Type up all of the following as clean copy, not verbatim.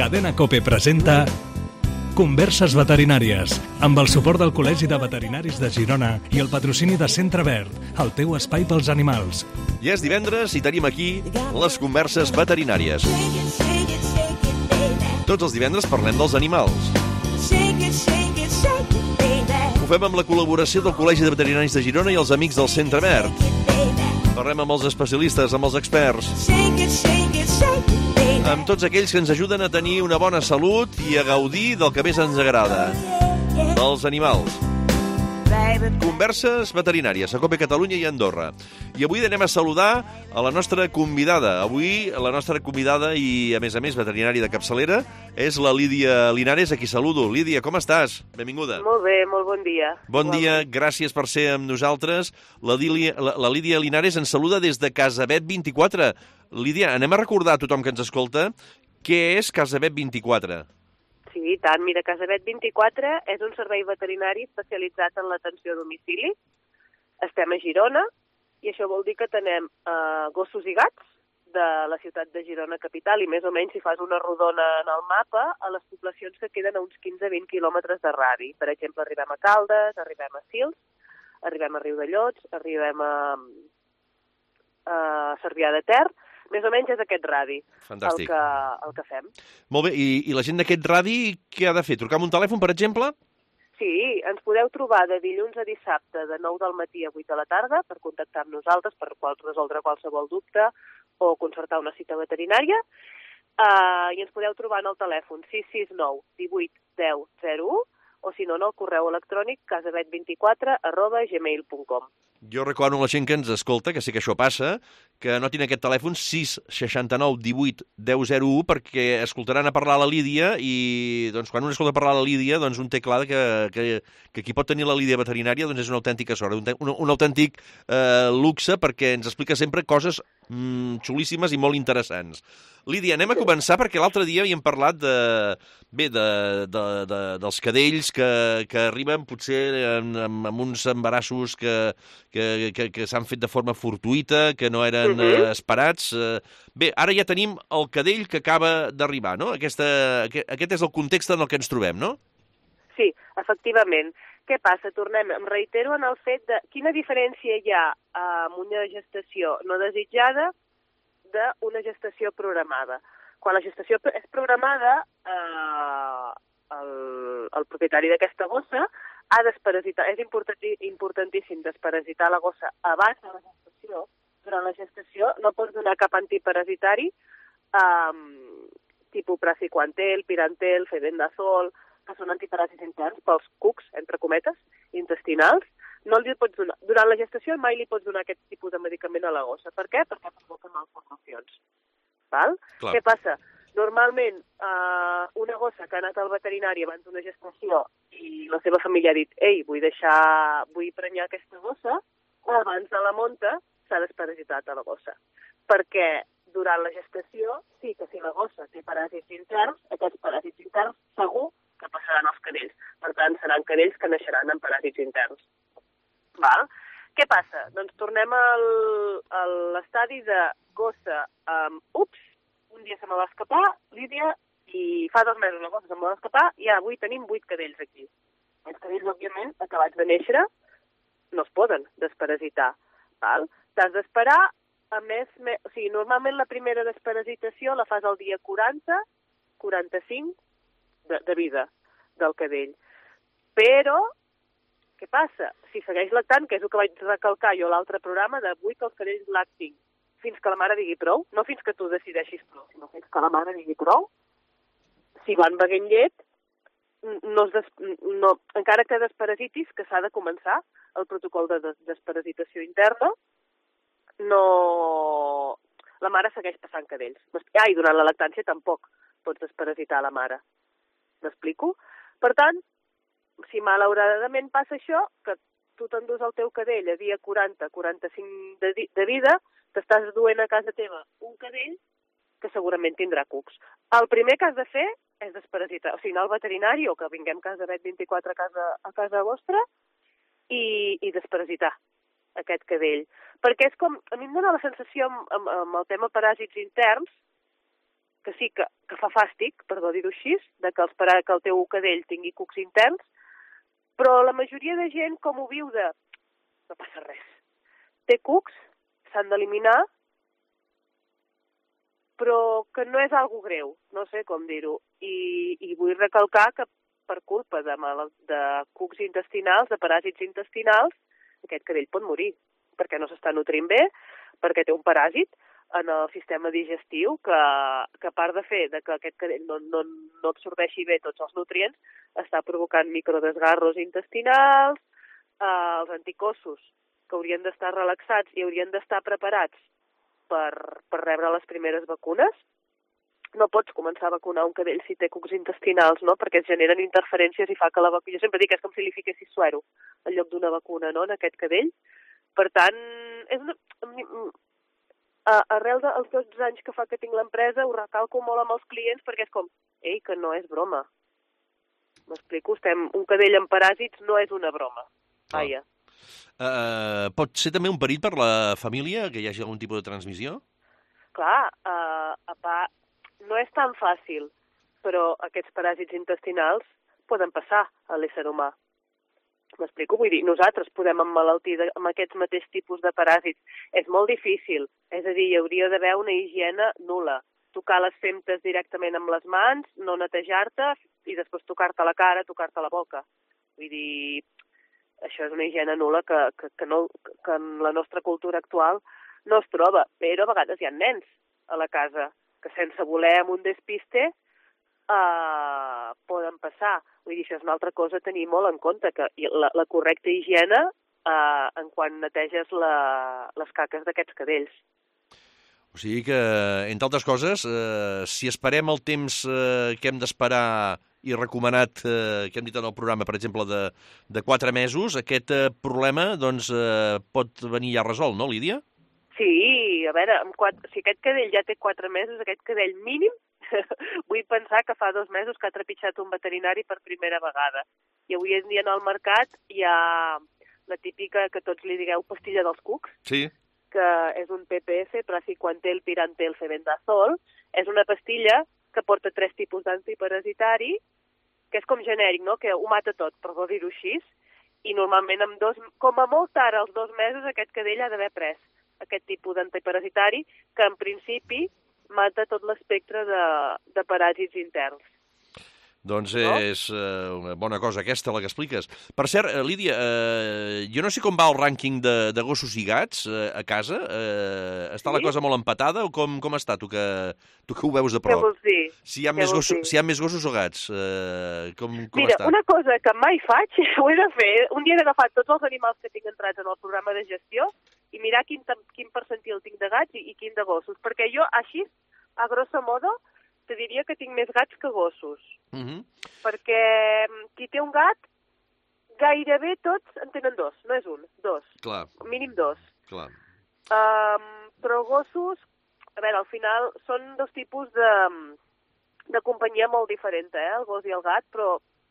Cadena COPE presenta Converses veterinàries, amb el suport del Col·legi de Veterinaris de Girona i el patrocini de Centre Verd, el teu espai pels animals. Ja és divendres i tenim aquí les converses veterinàries. Tots els divendres parlem dels animals. Ho fem amb la col·laboració del Col·legi de Veterinaris de Girona i els amics del Centre Verd. Parlem amb els especialistes, amb els experts, amb tots aquells que ens ajuden a tenir una bona salut i a gaudir del que més ens agrada, dels animals. Converses veterinàries a COPE Catalunya i Andorra. I avui anem a saludar a la nostra convidada. Avui la nostra convidada i, a més, veterinària de capçalera és la Lídia Linares, a qui saludo. Lídia, com estàs? Benvinguda. Molt bé, molt bon dia. Bon dia, gràcies per ser amb nosaltres. La Lídia Linares ens saluda des de Casavet 24. Lídia, anem a recordar a tothom que ens escolta què és Casavet 24. Sí, i tant. Mira, Casavet 24 és un servei veterinari especialitzat en l'atenció a domicili. Estem a Girona i això vol dir que tenem gossos i gats de la ciutat de Girona capital i més o menys si fas una rodona en el mapa a les poblacions que queden a uns 15-20 quilòmetres de radi. Per exemple, arribem a Caldes, arribem a Sils, arribem a Riudellots, arribem a Cervià de Ter. Més o menys és aquest radi. Fantàstic. El que fem. Molt bé, i la gent d'aquest radi què ha de fer? Trucar amb un telèfon, per exemple? Sí, ens podeu trobar de dilluns a dissabte de 9 del matí a 8 de la tarda per contactar amb nosaltres, per resoldre qualsevol dubte o concertar una cita veterinària. I ens podeu trobar en el telèfon 669 18 10 01 o si no, en el correu electrònic casavet24@gmail.com. Jo recomano a la gent que ens escolta, que sé que això passa, que anotin aquest telèfon 669 18 10 01 perquè escoltaran a parlar la Lídia i doncs, quan un escolta parlar la Lídia doncs un té clar que qui pot tenir la Lídia veterinària doncs, és una autèntica sort, un autèntic luxe perquè ens explica sempre coses xulíssimes i molt interessants. Lídia, anem a començar perquè l'altre dia havíem parlat dels cadells que arriben potser amb uns embarassos que s'han fet de forma fortuïta, que no eren esperats. Bé, ara ja tenim el cadell que acaba d'arribar, no? Aquest és el context en el que ens trobem, no? Sí, efectivament. Què passa? Em reitero en el fet de quina diferència hi ha amb una gestació no desitjada d'una gestació programada. Quan la gestació és programada, el propietari d'aquesta gossa ha desparasitar. És importantíssim desparasitar la gossa abans de la gestació. Durant la gestació no pots donar cap antiparasitari tipus praziquantel, pirantel, febendazol, que són antiparàsits interns pels cucs, entre cometes, intestinals. No li pots donar. Durant la gestació mai li pots donar aquest tipus de medicament a la gossa. Per què? Perquè provoca malformacions. Val? Què passa? Normalment, una gossa que ha anat al veterinari abans d'una gestació i la seva família ha dit vull prenyar aquesta gossa, abans de la monta s'ha desparasitat a la gossa. Perquè durant la gestació, sí que si la gossa té paràsits interns, aquests paràsits interns segur que passaran als cadells. Per tant, seran cadells que naixeran amb paràsits interns. Val? Què passa? Doncs tornem a l'estadi de gossa. Un dia se me va escapar, Lídia, i fa 2 mesos la gossa se me va escapar i avui tenim 8 cadells aquí. Els cadells, òbviament, acabats de néixer, no es poden desparasitar. Val? T'has d'esperar normalment la primera desparasitació la fas al dia 40-45 de vida del cadell. Però què passa? Si segueix lactant, que és el que vaig recalcar jo a l'altre programa, de vull que els cadells lactin fins que la mare digui prou, no fins que tu decideixis prou, sinó fins que la mare digui prou, si van beguent llet, encara que desparasitis, que s'ha de començar el protocol de desparasitació interna, la mare segueix passant cadells. I durant la lactància tampoc pots desparasitar la mare. M'explico? Per tant, si malauradament passa això, que tu t'endús el teu cadell a dia 40-45 de vida, t'estàs duent a casa teva un cadell que segurament tindrà cucs. El primer que has de fer és desparasitar, o sigui, anar al veterinari o que vinguem Casavet 24 a casa vostra i desparasitar aquest cadell. Perquè és com, a mi em dóna la sensació amb el tema paràsits interns que sí que fa fàstic, perdó dir-ho així, de que el teu cadell tingui cucs interns, però la majoria de gent, com ho viu no passa res. Té cucs, s'han d'eliminar, però que no és algo greu, no sé com dir-ho. I vull recalcar que per culpa de cucs intestinals, de paràsits intestinals, aquest cadell pot morir, perquè no s'està nutrint bé, perquè té un paràsit en el sistema digestiu que a part de fer que aquest cadell no absorbeixi bé tots els nutrients, està provocant microdesgarros intestinals, els anticossos que haurien d'estar relaxats i haurien d'estar preparats per rebre les primeres vacunes. No pots començar a vacunar un cadell si té cucs intestinals, no? Perquè es generen interferències i fa que la vacuna... Jo sempre dic que és com si li fiquessis suero en lloc d'una vacuna, no?, en aquest cadell. Per tant, arrel dels 12 anys que fa que tinc l'empresa, ho recalco molt amb els clients perquè és com, ei, que no és broma. M'explico? Un cadell amb paràsits no és una broma. Vaja. Pot ser també un perill per la família, que hi hagi algun tipus de transmissió? Clar, no és tan fàcil, però aquests paràsits intestinals poden passar a l'ésser humà. M'explico? Vull dir, nosaltres podem emmalaltir amb aquests mateixos tipus de paràsits. És molt difícil, és a dir, hi hauria d'haver una higiene nul·la. Tocar les femtes directament amb les mans, no netejar-te i després tocar-te la cara, tocar-te la boca. Vull dir, això és una higiene nul·la que en la nostra cultura actual no es troba, però a vegades hi ha nens a la casa que sense voler amb un despiste poden passar. Vull dir, això és una altra cosa a tenir molt en compte, que la correcta higiene en quan neteges les caques d'aquests cadells. O sigui que, entre altres coses, si esperem el temps que hem d'esperar i recomanat, que hem dit en el programa, per exemple, de 4 mesos, aquest problema doncs, pot venir ja resolt, no, Lídia? Sí, a veure, si aquest cadell ja té 4 mesos, aquest cadell mínim, vull pensar que fa 2 mesos que ha trepitjat un veterinari per primera vegada. I avui en dia en el mercat hi ha la típica que tots li digueu pastilla dels cucs, sí, que és un PPF, praziquantel, pirantel, febendazol. És una pastilla que porta 3 tipus d'antiparasitari, que és com genèric, no?, que ho mata tot, per dir-ho així, i normalment com a molt tard, als 2 mesos, aquest cadell ha d'haver pres aquest tipus d'antiparasitari, que en principi mata tot l'espectre de paràsits interns. Doncs és una bona cosa aquesta, la que expliques. Per cert, Lídia, jo no sé com va el rànquing de gossos i gats a casa. Està la cosa molt empatada o com està, tu que ho veus de prop? Què vols dir? Si hi ha més gossos o gats, com Mira, està? Una cosa que mai faig, ho he de fer, un dia he agafat tots els animals que tinc entrats en el programa de gestió i mirar quin percentil tinc de gats i quin de gossos, perquè jo, així, a grosso modo, te diria que tinc més gats que gossos. Perquè qui té un gat, gairebé tots en tenen 2, no és un, 2. Clar. Mínim 2. Clar. Però gossos, a veure, al final són 2 tipus de companyia molt diferent, el gos i el gat, però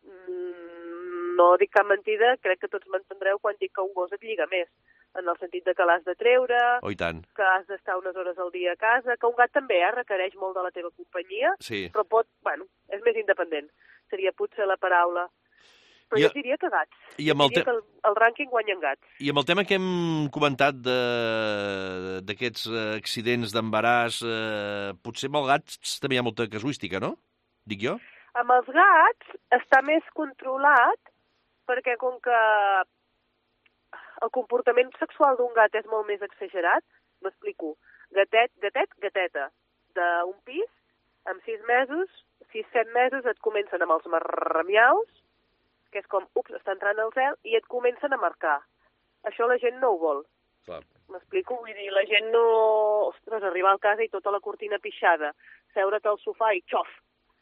no dic cap mentida, crec que tots m'entendreu quan dic que un gos et lliga més, en el sentit de que l'has de treure, i tant, que has d'estar unes hores al dia a casa, que un gat també requereix molt de la teva companyia, sí, però és més independent, seria potser la paraula. Però jo diria que gats. Jo diria que el rànquing guanyen gats. I amb el tema que hem comentat d'aquests accidents d'embaràs, potser amb els gats també hi ha molta casuística, no? Dic jo? Amb els gats està més controlat perquè com que el comportament sexual d'un gat és molt més exagerat, m'explico, gateta, d'un pis, amb 6 mesos, 6-7 mesos et comencen amb els marramiaus, que és com, està entrant al cel, i et comencen a marcar. Això la gent no ho vol. Clar. M'explico? Vull dir, la gent no... Ostres, arribar a casa i tota la cortina pixada, seure't al sofà i xof!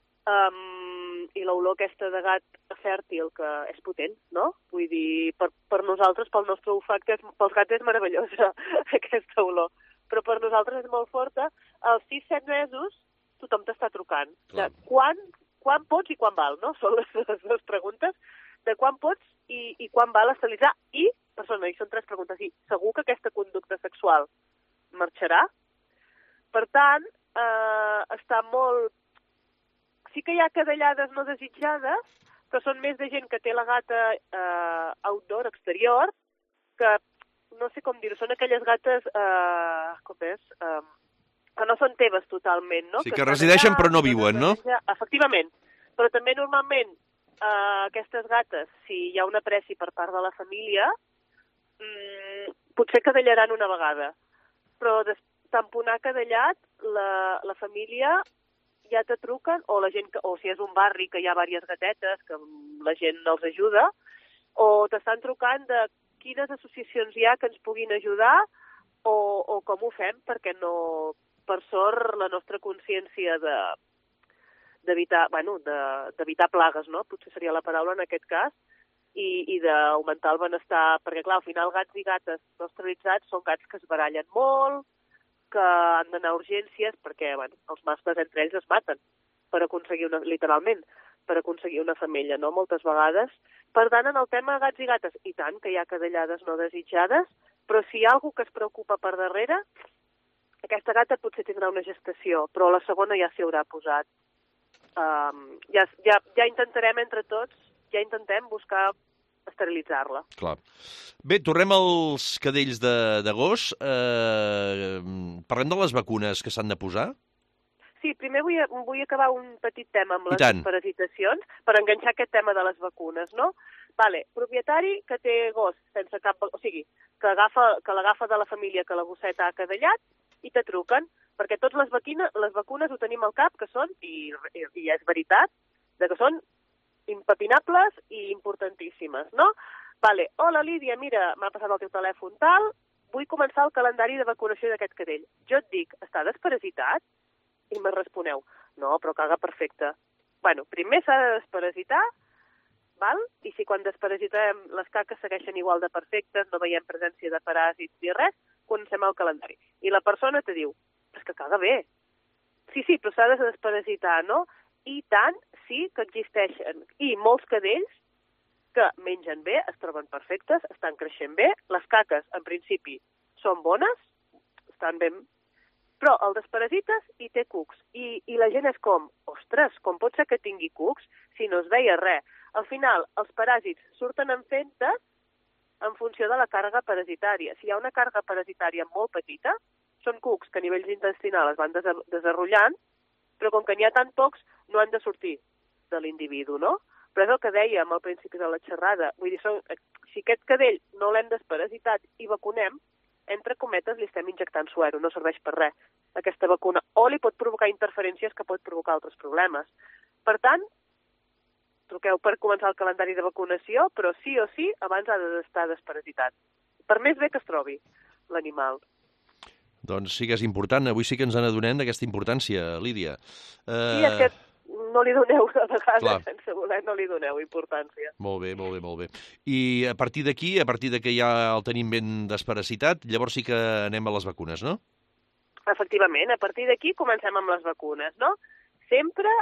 I l'olor aquesta de gat fèrtil, que és potent, no? Vull dir, per nosaltres, pel nostre olfacte, pels gats és meravellosa aquesta olor, però per nosaltres és molt forta. Als 6-7 mesos tothom t'està trucant. Quan pots i quan val, no? Són les 2 preguntes, de quan pots i quan val estabilitzar. I són 3 preguntes, i segur que aquesta conducta sexual marxarà? Per tant, està molt... Sí que hi ha cadellades no desitjades, que són més de gent que té la gata outdoor, exterior, que no sé com dir-ho, són aquelles gates, que no són teves totalment, no? Sí, que resideixen però no viuen, no? Efectivament, però també normalment aquestes gates, si hi ha una pressi per part de la família, potser cadellaran una vegada, però tamponar cadellat, la família ja te truquen, o la gent, o si és un barri que hi ha diverses gatetes, que la gent els ajuda, o t'estan trucant de quines associacions hi ha que ens puguin ajudar, o com ho fem, perquè no, per sort, la nostra consciència d'evitar plagues, no? Potser seria la paraula en aquest cas, i d'augmentar el benestar, perquè clar, al final gats i gates no esterilitzats són gats que es barallen molt, que han d'anar a urgències, perquè els mascles entre ells es maten per aconseguir literalment, per aconseguir una femella, no? Moltes vegades. Per tant, en el tema gats i gates, i tant que hi ha cadellades no desitjades, però si hi ha algú que es preocupa per darrere, aquesta gata potser tindrà una gestació, però la segona ja s'hi haurà posat. Ja intentarem entre tots, ja intentem buscar esterilitzar-la. Clar. Bé, tornem als cadells de gos. Parlem de les vacunes que s'han de posar? Sí, primer vull acabar un petit tema amb les desparasitacions per enganxar aquest tema de les vacunes, no? Vale, propietari que té gos sense cap... O sigui, que l'agafa de la família que la gosseta ha cadellat i te truquen, perquè totes les vacunes ho tenim al cap, que són, i és veritat, que són impepinables i importantíssimes, no? Vale, hola Lídia, mira, m'ha passat el teu telèfon tal, vull començar el calendari de vacunació d'aquest cadell. Jo et dic, està desparasitat? I me responeu, no, però caga perfecte. Bueno, primer s'ha de desparasitar, val? I si quan desparasitem les caques segueixen igual de perfectes, no veiem presència de paràsits ni res, comencem el calendari. I la persona te diu, és que caga bé. Sí, però s'ha de desparasitar, no? I tant, sí que existeixen. I molts cadells que mengen bé, es troben perfectes, estan creixent bé, les caques, en principi, són bones, estan ben... Però el desparasites i té cucs. I la gent és com, ostres, com pot ser que tingui cucs si no es veia res? Al final, els paràsits surten en fentes en funció de la càrrega parasitària. Si hi ha una càrrega parasitària molt petita, són cucs que a nivell intestinal es van desenrotllant, però com que n'hi ha tan pocs, no han de sortir de l'individu, no? Però és el que dèiem al principi de la xerrada. Vull dir, si aquest cadell no l'hem desparasitat i vacunem, entre cometes li estem injectant suero, no serveix per res aquesta vacuna, o li pot provocar interferències que pot provocar altres problemes. Per tant, truqueu per començar el calendari de vacunació, però sí o sí, abans ha d'estar desparasitat. Per més bé que es trobi l'animal. Doncs sí que és important. Avui sí que ens n'adonem d'aquesta importància, Lídia. Sí, és que no li doneu, a vegades, sense voler, no li doneu importància. Molt bé, molt bé, molt bé. I a partir d'aquí, a partir que ja el tenim ben desparasitat, llavors sí que anem a les vacunes, no? Efectivament, a partir d'aquí comencem amb les vacunes, no? Sempre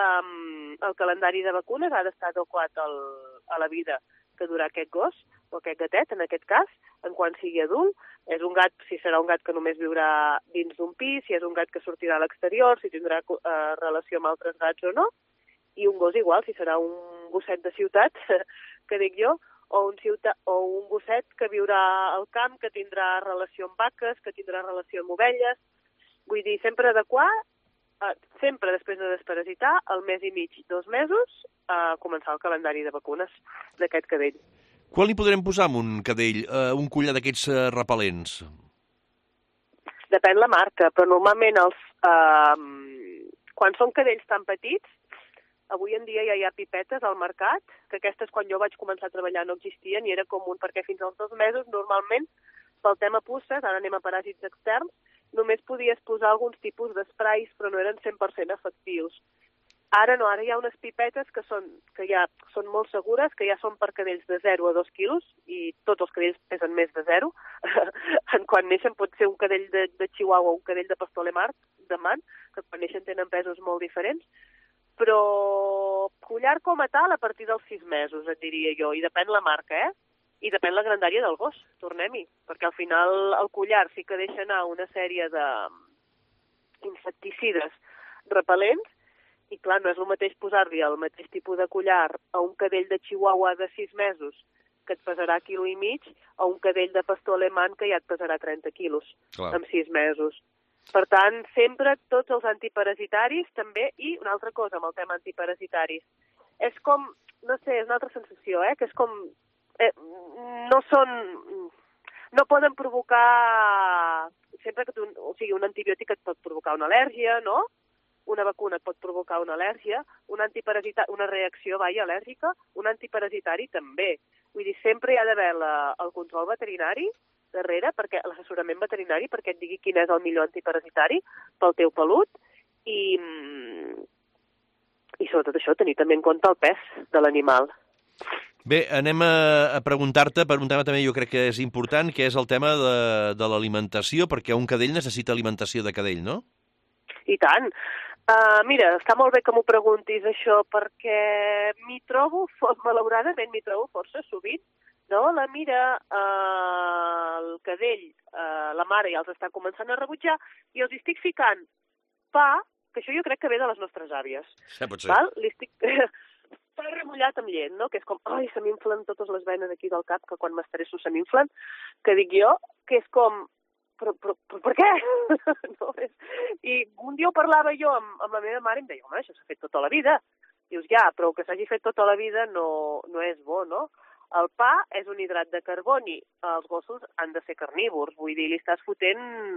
el calendari de vacunes ha d'estar adequat a la vida que durà aquest gos, o aquest gatet, en aquest cas, en quan sigui adult. És un gat, si serà un gat que només viurà dins d'un pis, si és un gat que sortirà a l'exterior, si tindrà relació amb altres gats o no, i un gos igual, si serà un gosset de ciutat, que dic jo, o un gosset que viurà al camp, que tindrà relació amb vaques, que tindrà relació amb ovelles. Vull dir, sempre adequar, sempre després de desparasitar, al mes i mig, 2 mesos, a començar el calendari de vacunes d'aquest cadell. Quan li podrem posar amb un cadell, un collar d'aquests repel·lents? Depèn la marca, però normalment quan són cadells tan petits, avui en dia ja hi ha pipetes al mercat, que aquestes quan jo vaig començar a treballar no existien i era comú perquè fins als 2 mesos normalment pel tema pusses, ara anem a paràsits externs, només podies posar alguns tipus d'esprais però no eren 100% efectius. Ara no, ara hi ha unes pipetes que ja són molt segures, que ja són per cadells de 0 a 2 quilos, i tots els cadells pesen més de 0. Quan neixen pot ser un cadell de chihuahua o un cadell de pastor alemany, que quan neixen tenen pesos molt diferents, però collar com a tal a partir dels 6 mesos, et diria jo, i depèn la marca, I depèn la grandària del gos, tornem-hi, perquè al final el collar sí que deixa anar una sèrie d'insecticides repel·lents, i clar, no és el mateix posar-li el mateix tipus de collar a un cadell de Chihuahua de 6 mesos, que et pesarà 1,5 quilo, a un cadell de pastor alemany que ja et pesarà 30 quilos en 6 mesos. Per tant, sempre tots els antiparasitaris també, i una altra cosa amb el tema antiparasitaris, és com, no sé, és una altra sensació, que és com, no poden provocar, sempre que un antibiòtic et pot provocar una al·lèrgia, no? Una vacuna et pot provocar una al·lèrgia, una reacció al·lèrgica, un antiparasitari també. Vull dir, sempre hi ha d'haver el control veterinari darrere, l'assessorament veterinari, perquè et digui quin és el millor antiparasitari pel teu pelut, i sobretot això, tenir també en compte el pes de l'animal. Bé, anem a preguntar-te per un tema també jo crec que és important, que és el tema de l'alimentació, perquè un cadell necessita alimentació de cadell, no? I tant. Mira, està molt bé que m'ho preguntis això, perquè malauradament m'hi trobo força sovint, no? La Mira, el cadell, la mare ja els està començant a rebutjar, i els estic ficant pa, que això jo crec que ve de les nostres àvies. Sí, pot ser. Val? Li estic pa remullat amb llet, no? Que és com, ai, se m'inflen totes les venes aquí del cap, que quan m'estresso se m'inflen, que dic jo, que és com, però per què? No, i un dia ho parlava jo amb la meva mare i em deia, home, això s'ha fet tota la vida. Dius, ja, però que s'hagi fet tota la vida no és bo, no? El pa és un hidrat de carboni, els gossos han de ser carnívors, vull dir, li estàs fotent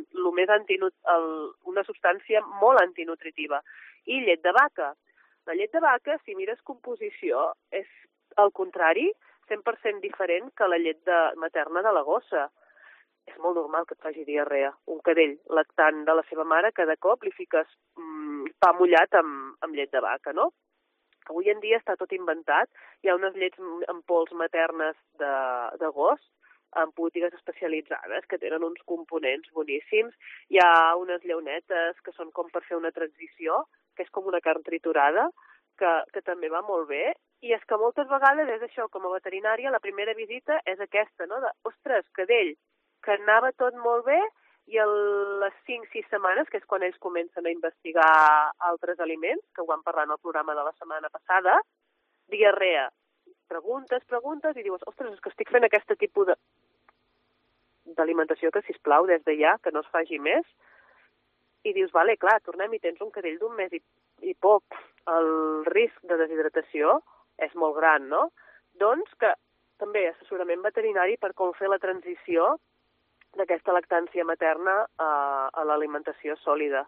una substància molt antinutritiva. I llet de vaca. La llet de vaca, si mires composició, és al contrari, 100% diferent que la llet materna de la gossa. És molt normal que et faci diarrea. Un cadell lactant de la seva mare, cada cop li fiques pa mullat amb llet de vaca, no? Avui en dia està tot inventat. Hi ha unes llets en pols maternes de gos, en botigues especialitzades, que tenen uns components boníssims. Hi ha unes llaunetes que són com per fer una transició, que és com una carn triturada, que també va molt bé. I és que moltes vegades és això, com a veterinària, la primera visita és aquesta, no? Ostres, cadell, que anava tot molt bé, i a les 5-6 setmanes, que és quan ells comencen a investigar altres aliments, que ho vam parlar en el programa de la setmana passada, diarrea. Preguntes, i dius, ostres, és que estic fent aquest tipus d'alimentació que, sisplau, des de ja, que no es faci més. I dius, vale, clar, tornem i tens un cadell d'un mes i poc. El risc de deshidratació és molt gran, no? Doncs que també assessorament veterinari per com fer la transició d'aquesta lactància materna a l'alimentació sòlida.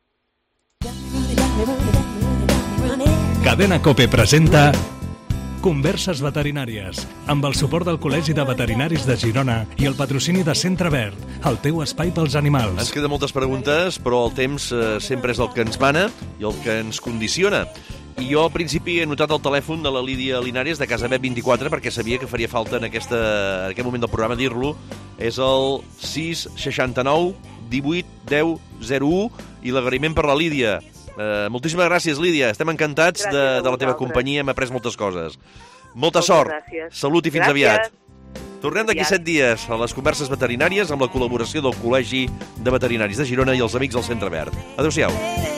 Cadena COPE presenta Converses veterinàries, amb el suport del Col·legi de Veterinaris de Girona i el patrocini de Centre Verd, el teu espai pels animals. Ens queden moltes preguntes, però el temps sempre és el que ens mana i el que ens condiciona. I jo al principi he notat el telèfon de la Lídia Linares de Casa Bet 24 perquè sabia que faria falta en aquest moment del programa dir-lo. És el 669 18 10 01 i l'agraïment per la Lídia. Moltíssimes gràcies, Lídia. Estem encantats de la teva companyia. Hem après moltes coses. Molta sort. Gràcies. Salut i fins aviat. Tornem d'aquí 7 dies a les converses veterinàries amb la col·laboració del Col·legi de Veterinaris de Girona i els amics del Centre Verd. Adéu-siau.